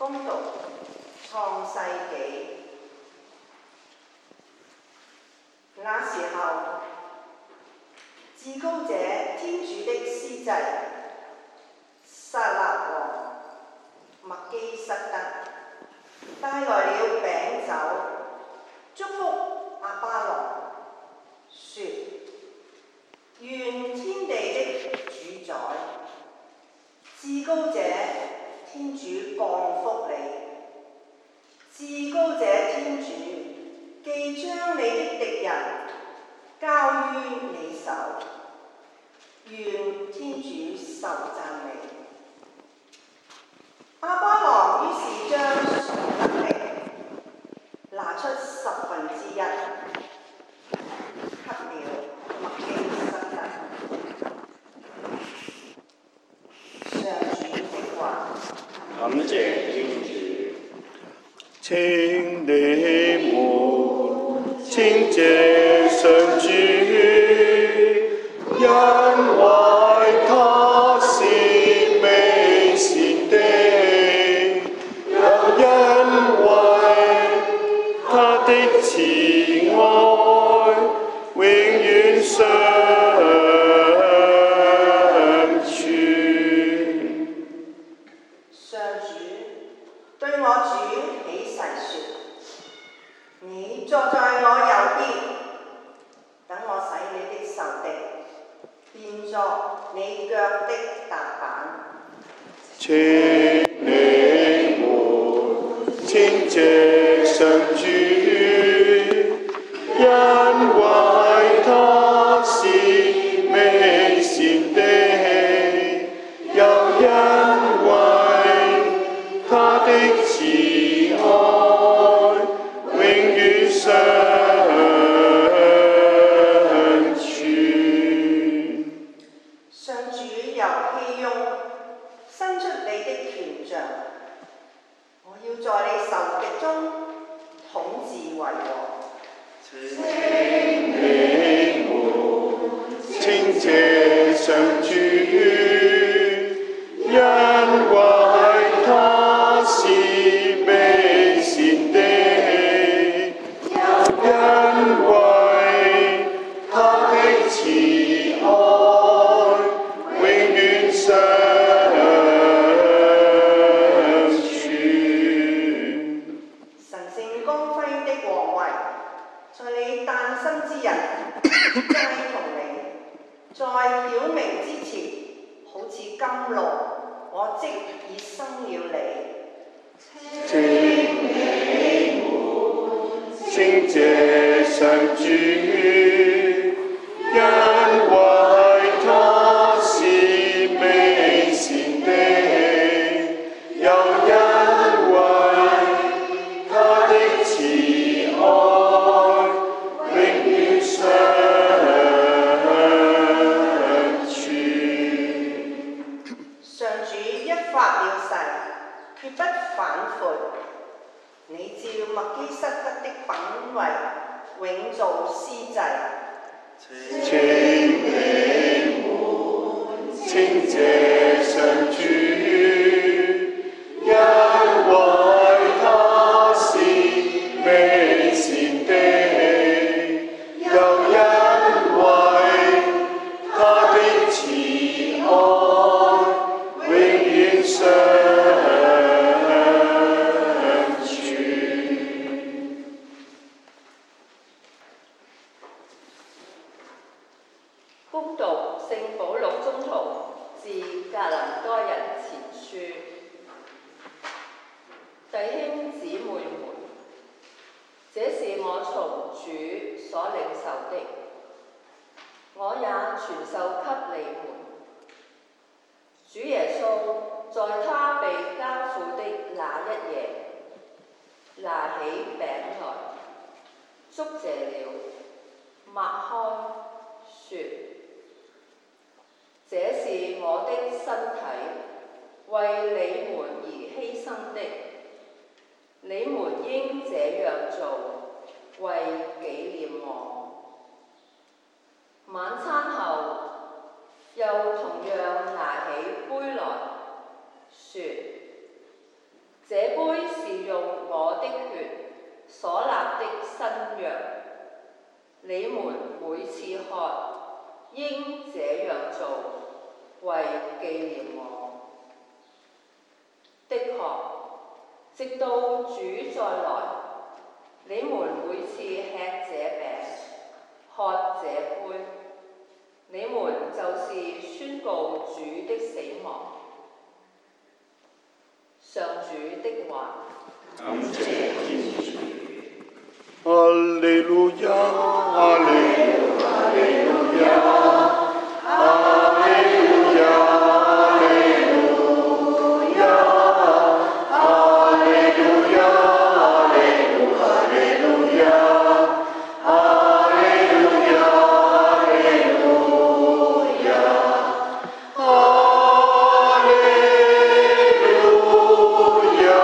恭讀創世紀。那時候，至高者天主的司祭撒勒王麥基瑟德帶來了餅酒，祝福亞巴郎，說：願天地的主宰，至高者天主降福你。至高者天主既將你的敵人交於你手，願天主受讚美。亞巴郎於是將所得的拿出1/10，給了麥基瑟德。上主的話。 感謝天主。請你們稱謝上主，因為他是美善的，又因為他的慈愛永遠常存。 上主對我主起誓說：你坐在我右邊，等我使你的仇敵變作你腳的踏板。 請你們稱謝上主，因為他是美善的，又因為他的慈愛永遠常存。 上主由熙雍伸出你的權杖，我要在你仇敵中統治為王。 請你們稱謝上主，因為他是美善的，又因為他的慈愛永遠常存。 神聖光輝的王位，在你誕生之日偕同你，在曉明之前，好似甘露，我即已生了你。 請你們稱謝上主，因為他是美善的，又因為他的慈愛永遠常存。 上主一發了誓，決不反悔。你照麥基瑟德的品位，永做司祭。 請你們稱謝上主，因為他是美善的，又因為他的慈愛永遠常存。 恭讀聖保祿宗徒致格林多人前書。弟兄姊妹們，這是我從主所領受的，我也傳授給你們。主耶穌在他被交付的那一夜，拿起餅來，祝謝了，擘開，說：這是我的身體，為你們而犧牲的，你們應這樣做，為紀念我。晚餐後，又同樣拿起杯來，說：這這杯是用我的血所立的新約，你們每次喝，應這樣做，為紀念我。的確，直到主再來，你們每次吃這餅，喝這杯，你們就是宣告主的死亡。上主的話。 感謝天主。哈利路亞，哈利路亞，哈利路亞，哈利路亞，哈利路亞，哈利路亞，哈利路亞，哈利路亞，哈利路亞，哈利路亞，哈利路亞。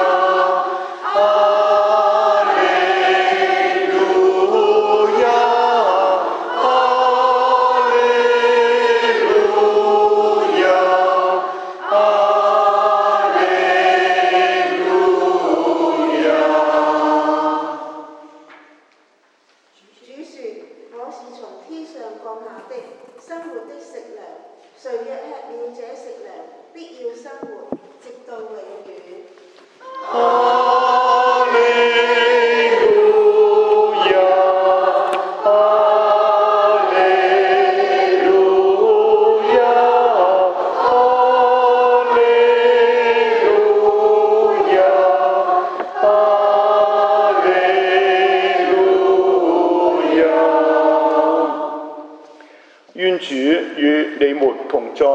願主與你們同在，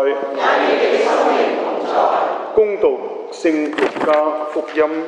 恭讀聖路加福音。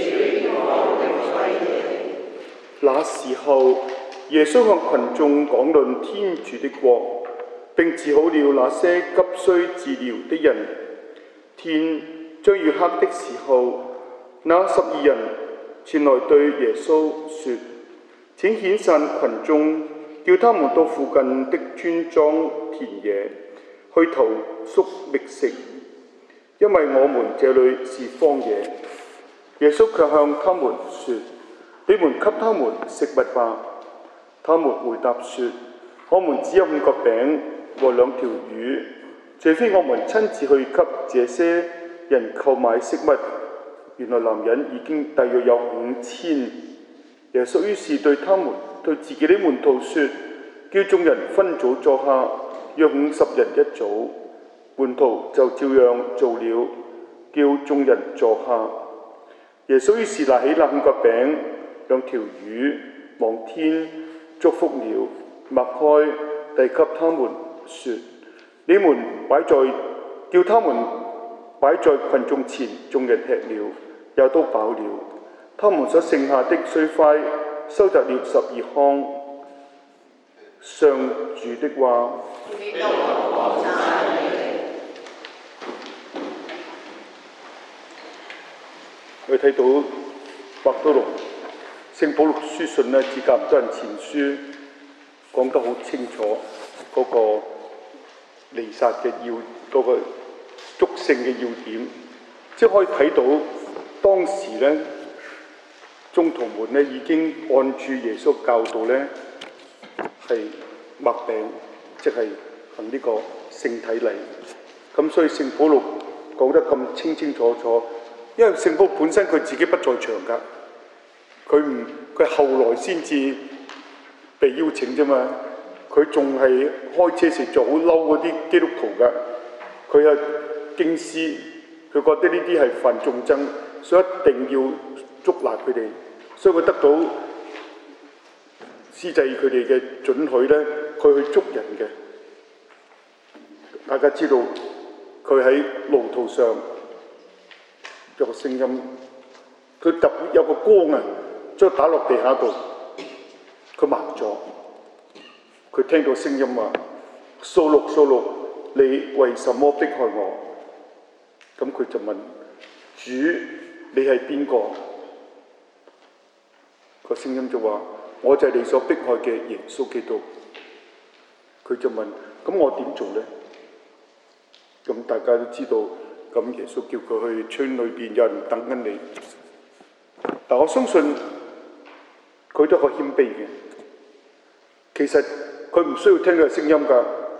那時候，耶穌向群眾講論天主的國，並治好了那些急需治療的人。天將要黑的時候，那12人前來對耶穌說：請遣散群眾，叫他們到附近的村莊田野去投宿覓食，因為我們這裏是荒野。耶穌卻向他們說：你們給他們食物吧。他們回答說：我們只有5個餅和2條魚，除非我們親自去給這些人購買食物。原來男人已經大約有5000。耶穌於是對自己的門徒說：叫眾人分組坐下，約50人一組。門徒就照樣做了，叫眾人坐下。耶穌於是拿起那5個餅、2條魚，望天祝福了，擘開，遞給他們，說：你們叫他們擺在群眾前。眾人吃了，也都飽了。他們所剩下的碎塊收集了12筐。上主的話。我哋睇到伯多祿聖保祿書信呢，至格林多人前書講得好清楚嗰個彌撒嘅嗰個祝聖嘅要點，即係可以睇到當時呢，宗徒們呢已經按住耶穌教導呢係擘餅，即係行呢個聖體禮。咁所以聖保祿講得咁清清楚楚，因為聖保祿本身佢自己不在場㗎，佢後來先至被邀請啫嘛。佢仲係開車時就好嬲嗰啲基督徒㗎，佢係經師，佢覺得呢啲係犯眾憎，所以一定要捉拿佢哋，所以佢得到司祭佢哋嘅准許咧，佢去捉人嘅。大家知道佢喺路途上有個聲音，佢特別有個光啊，將打落地下度，佢盲咗。佢聽到聲音話：掃祿掃祿，你為什麼迫害我？咁佢就問主：你係邊個？個聲音就話：我就係你所迫害嘅耶穌基督。佢就問：咁我點做呢？咁大家都知道， 咁耶穌叫佢去村裏邊有人等緊你。但我相信佢都係謙卑嘅。其實佢唔需要聽佢嘅聲音㗎。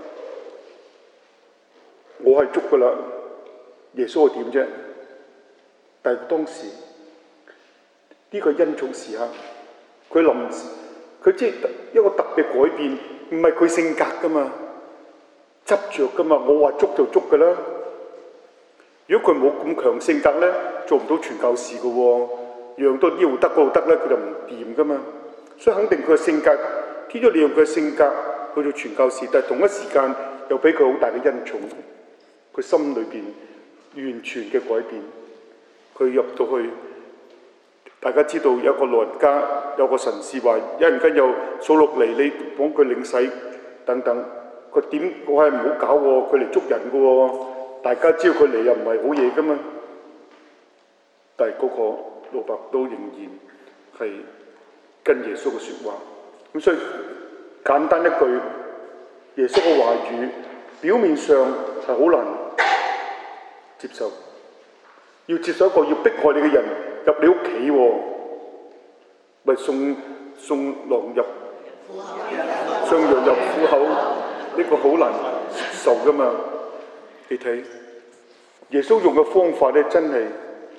我係捉㗎啦，耶穌係點啫？但係當時呢個恩寵時刻，佢臨時佢即係一個特別改變，唔係佢性格㗎嘛，執着㗎嘛。我話捉就捉㗎啦。如果佢冇咁強性格咧，做唔到傳教士㗎喎。讓到呢度得嗰度得咧，佢就唔掂㗎嘛。所以肯定佢嘅性格，天主利用佢嘅性格去做傳教士，但係同一時間又俾佢好大嘅恩寵。佢心裏邊完全嘅改變。佢入到去，大家知道有個老人家，有個神士話：一陣間有數落嚟，你幫佢領洗等等。佢點？我係唔好搞喎，佢嚟捉人㗎喎。大家知道佢嚟又唔係好嘢㗎嘛。但係嗰個老伯都仍然係跟耶穌嘅説話。咁所以簡單一句，耶穌嘅話語表面上係好難接受。要接受一個要迫害你嘅人入你屋企喎，咪送狼入送羊入虎口，呢個好難受㗎嘛。你睇耶穌用嘅方法咧，真係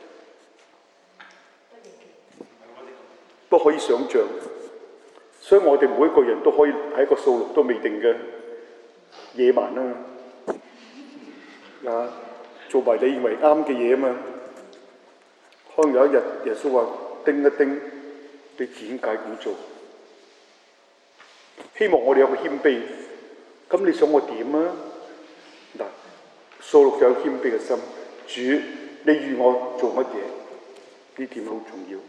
都可以想像。所以我哋每一個人都可以喺一個數目都未定嘅野蠻啊，做埋你認為啱嘅嘢啊嘛。可能有一日耶穌話：叮一叮，你點解咁做？希望我哋有個謙卑。咁你想我點啊？嗱，掃祿有謙卑嘅心，主，你預我做乜嘢？呢點好重要。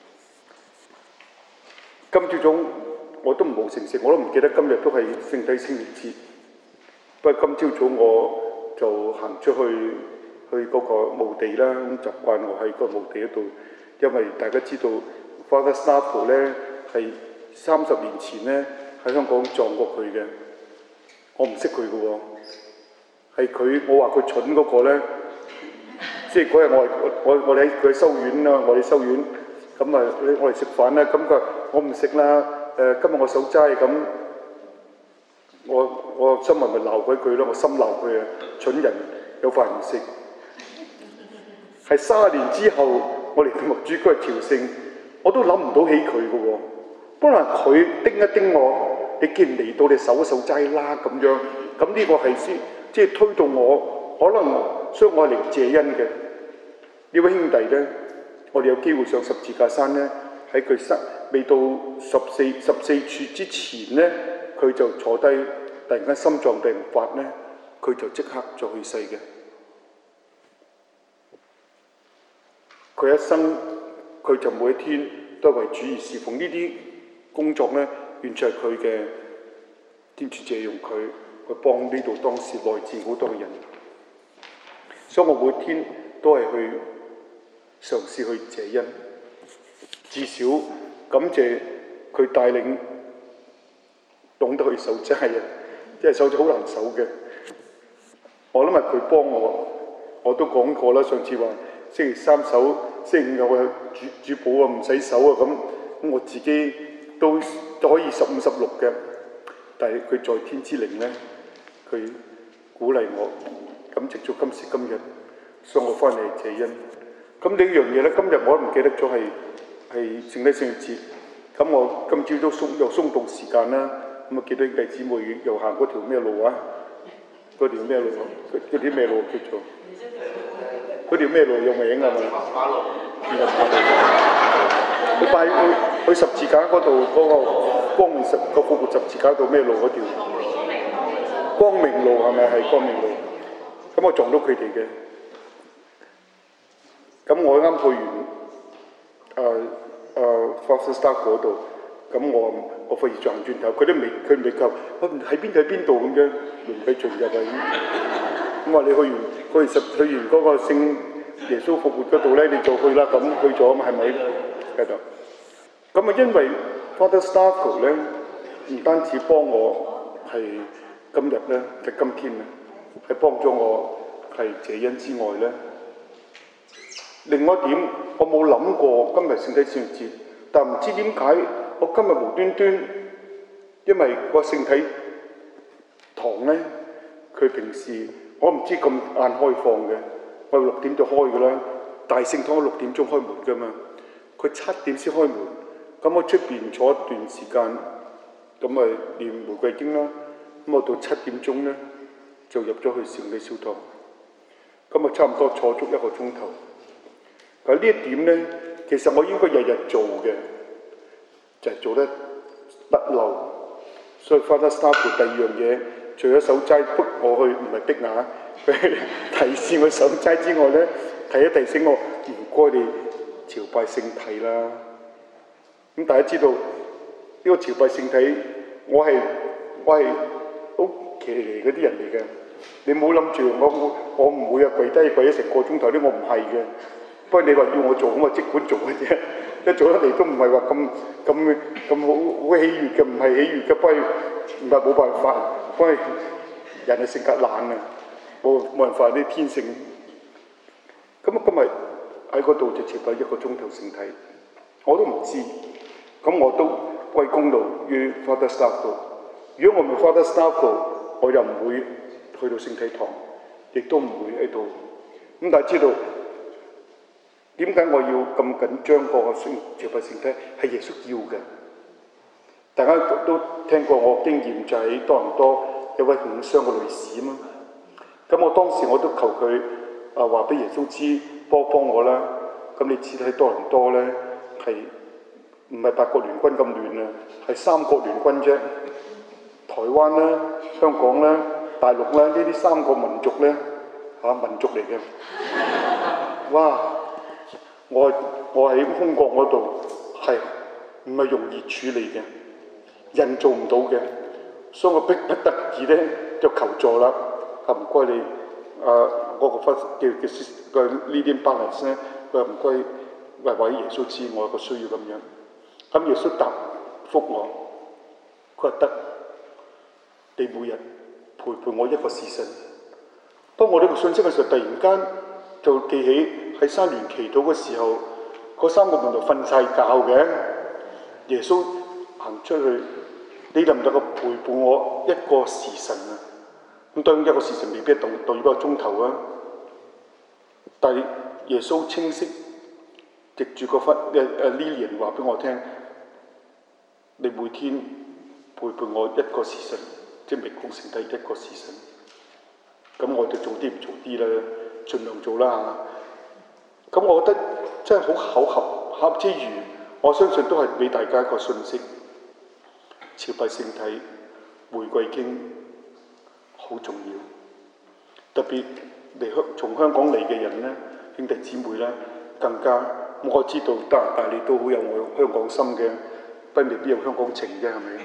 今朝早我都唔好成食，我都唔記得今日都係聖體聖熱節。不過今朝早我就行出去嗰個墓地啦，咁習慣我喺個墓地嗰度，因為大家知道 Father Starkey 咧係30年前咧喺香港撞過佢嘅，我唔識佢嘅喎，係佢，我話佢蠢嗰個咧，即係嗰日我哋喺佢修院啦，我哋修院，咁啊我哋食飯啦，咁佢話我唔食啦，今日我守齋咁，我心咪鬧鬼佢咯，我心鬧佢啊，蠢人有飯唔食。係30年之後，我哋嘅牧主嗰日朝聖，我都諗唔到起佢嘅喎。不過佢叮一叮我，你既然嚟到，你守一守齋啦咁樣。咁呢個係先即係推動我，可能所以我係嚟謝恩嘅。呢位兄弟咧，我哋有機會上十字架山咧，喺佢未到14處之前咧，佢就坐低，突然間心臟病發咧，佢就即刻就去世嘅。佢一生，佢就每一天都係為主而侍奉。呢啲工作咧，完全係佢嘅天主借用佢去幫呢度當時內戰好多嘅人。所以我每天都係去嘗試去謝恩，至少感謝佢帶領懂得去守齋啊！即係守齋好難守嘅。我諗係佢幫我都講過啦。上次話星期3守，星期5我去主保啊，唔使守啊咁我自己都可以15、16嘅。但係佢在天之靈咧，佢鼓勵我，咁直到今時今日，所以我翻嚟謝恩。咁呢樣嘢咧，今日我都唔記得咗係聖體聖節。咁我今朝都又鬆動時間啦。咁啊，見到兄弟姊妹又行嗰條咩路啊？嗰條咩路啊？嗰條咩路叫做？嗰條咩路有名啊嘛？馬路。佢拜去十字架嗰度嗰個光明個復活十字架度咩路嗰條？光明路係咪係光明路？咁我撞到佢哋嘅。咁我啱去完Father Stark 嗰度，咁我費事撞轉頭，佢未及，喺邊度咁樣輪佢進入去。咁話你去完嗰個聖耶穌復活嗰度咧，你就去啦。咁去咗嘛係咪？繼續。咁啊，因為 Father Stark 咧，唔單止幫我係今日咧嘅今天咧，係幫咗我係謝恩之外呢，另外一點我冇諗過今日聖體聖節，但唔知點解我今日無端端，因為個聖體堂呢，佢平時我唔知咁晏開放嘅，我6點就開㗎啦。大聖堂6點鐘開門㗎嘛，佢7點先開門。咁我出邊坐一段時間，咁咪念玫瑰經啦。咁我到7點鐘呢，就入咗去聖體小堂。咁啊差唔多坐足1個鐘頭。但呢一點呢，其實我應該日日做嘅，就係做得甩漏。所以 Father Staff 第二樣嘢，除咗守齋逼我去，唔係逼啊，佢提示我守齋之外呢，提醒我唔該你朝拜聖體啦。咁大家知道呢個朝拜聖體，我係好騎呢嗰啲人嚟嘅。你冇諗住我唔會跪低成個鐘頭呢，我唔係嘅。不過你話要我做，咁我即管做嘅啫。一做得嚟都唔係話咁好喜悅嘅，唔係喜悅嘅，不過唔係冇辦法。不過人嘅性格懶啊，冇辦法啲天性。咁今日喺嗰度就朝拜1個鐘頭聖體，我都唔知。咁我都歸功勞於 Father Staff 度。如果我唔係 Father Staff 度，我又唔會去到聖體堂，亦都唔會喺度。咁但係知道點解我要咁緊張個朝拜聖體係耶穌要嘅？大家都聽過我經驗，就喺多倫多有位5傷嘅女士啊嘛。咁我當時我都求佢話俾耶穌知，幫我啦。咁你知喺多倫多咧係唔係8國聯軍咁亂啊？係3國聯軍啫。台灣啦、香港啦、大陸啦，呢啲3個民族咧民族嚟嘅。哇！我喺空國嗰度係唔係容易處理嘅，人做唔到嘅，所以我迫不得已咧就求助啦。唔該你我個忽叫個 leading balance 咧，佢話唔該為耶穌知我有個需要咁樣。咁耶穌答覆我，佢話得，你每日陪我1個時辰。當我呢個信息嘅時候，突然間就記起喺山巒祈禱嘅時候，嗰3個門徒瞓晒覺嘅，耶穌行出去，你能唔能夠陪伴我1個時辰啊？咁當然1個時辰未必到1個鐘頭啊，但係耶穌清晰藉住個Lilian 話俾我聽，你每天陪伴我1個時辰，即係未講聖體1個時辰。咁我哋做啲唔做啲啦，盡量做啦嚇。咁我覺得真係好巧合之餘，我相信都係俾大家一個訊息：朝拜聖體、玫瑰經好重要。特別從香港嚟嘅人咧，兄弟姊妹咧更加。我知道加拿大你都好有我香港心嘅，不過未必有香港情啫，係咪？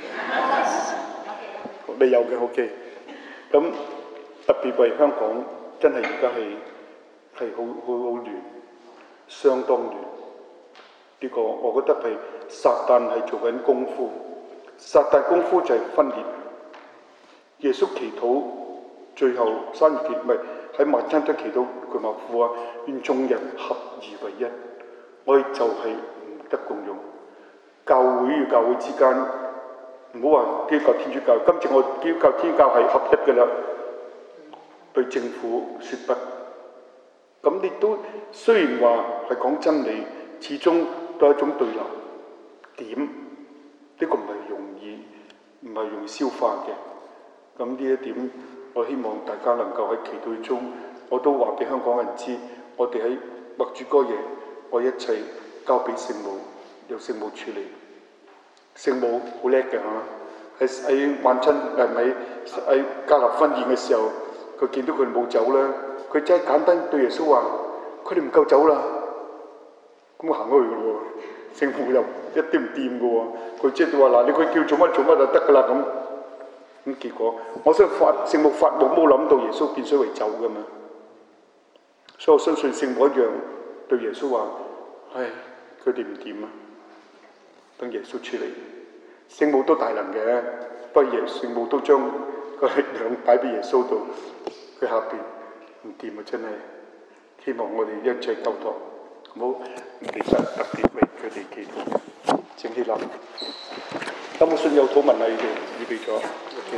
你有嘅 OK。咁特別為香港，真係而家係好亂，相當亂。呢個我覺得係撒旦係做緊功夫，撒旦功夫就係分裂。耶穌祈禱最後3月唔係喺晚餐都祈禱，佢話父啊，願眾人合而為一。我哋就係唔得共用，教會與教會之間，唔好話基督教天主教，今次我基督教天主教係合一嘅啦。對政府説不，咁你都雖然話係講真理，始終都係一種對立點，呢個唔係容易消化嘅。咁呢一點，我希望大家能夠喺祈禱中，我都話俾香港人知，我哋喺默主哥夜，我一切交俾聖母，由聖母處理。聖母好叻嘅嚇，喺晚親喺加納婚宴嘅時候。佢見到佢冇走啦，佢真係簡單對耶穌話：佢哋唔夠走啦，咁我行開去嘅喎。聖母又一啲唔掂嘅喎，佢即係話嗱，你佢叫做乜就得㗎啦咁。結果，我相信聖母發夢冇諗到耶穌變水為酒㗎嘛，所以我相信聖母一樣對耶穌話：唉，佢哋唔掂啊，等耶穌處理。聖母都大能嘅，不過聖母都將個力量擺俾耶穌度，佢下邊唔掂啊！真係希望我哋一齊交託，好唔記得特別為佢哋祈禱。請起立。有冇信有禱文啊？你哋預備咗 ？OK。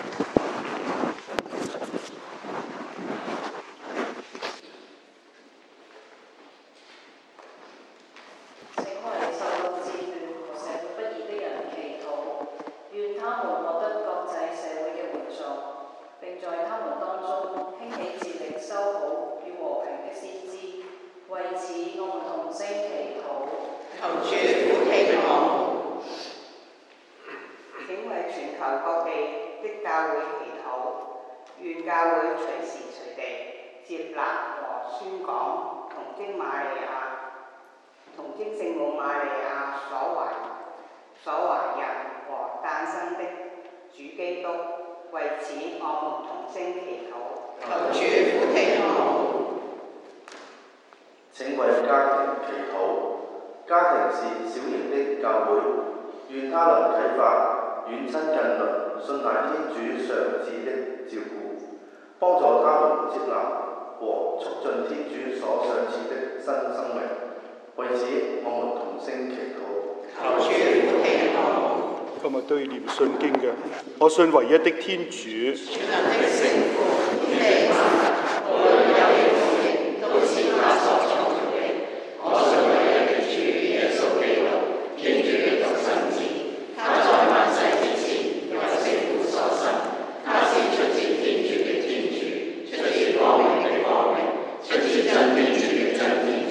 今日都要念信經嘅，我信唯一的天主。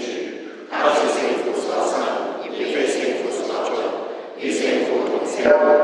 Thank you.